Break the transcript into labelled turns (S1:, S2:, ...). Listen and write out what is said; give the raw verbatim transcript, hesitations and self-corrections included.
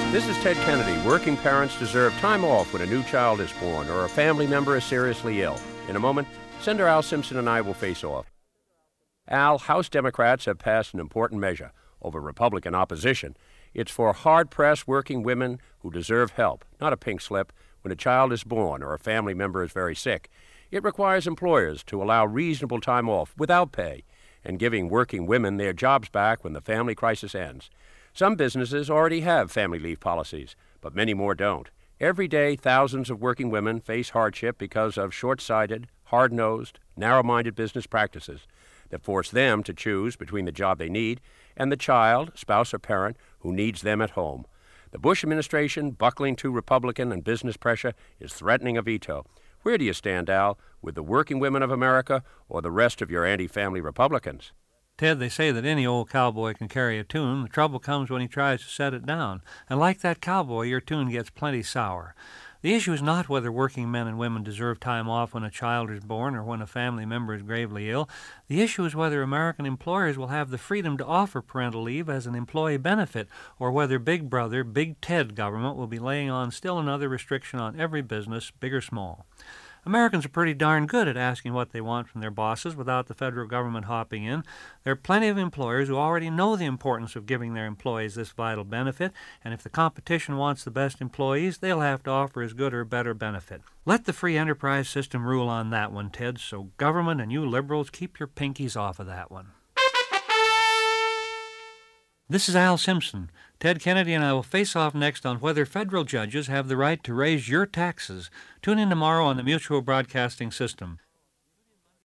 S1: This is Ted Kennedy. Working parents deserve time off when a new child is born or a family member is seriously ill. In a moment, Senator Al Simpson and I will face off. Al, House Democrats have passed an important measure over Republican opposition. It's for hard-pressed working women who deserve help, not a pink slip, when a child is born or a family member is very sick. It requires employers to allow reasonable time off without pay and giving working women their jobs back when the family crisis ends. Some businesses already have family leave policies, but many more don't. Every day, thousands of working women face hardship because of short-sighted, hard-nosed, narrow-minded business practices that force them to choose between the job they need and the child, spouse, or parent who needs them at home. The Bush administration, buckling to Republican and business pressure, is threatening a veto. Where do you stand, Al, with the working women of America or the rest of your anti-family Republicans?
S2: Ted, they say that any old cowboy can carry a tune. The trouble comes when he tries to set it down. And like that cowboy, your tune gets plenty sour. The issue is not whether working men and women deserve time off when a child is born or when a family member is gravely ill. The issue is whether American employers will have the freedom to offer parental leave as an employee benefit, or whether Big Brother, Big Ted government will be laying on still another restriction on every business, big or small. Americans are pretty darn good at asking what they want from their bosses without the federal government hopping in. There are plenty of employers who already know the importance of giving their employees this vital benefit, and if the competition wants the best employees, they'll have to offer as good or better benefit. Let the free enterprise system rule on that one, Ted, so government and you liberals keep your pinkies off of that one. This is Al Simpson. Ted Kennedy and I will face off next on whether federal judges have the right to raise your taxes. Tune in tomorrow on the Mutual Broadcasting System.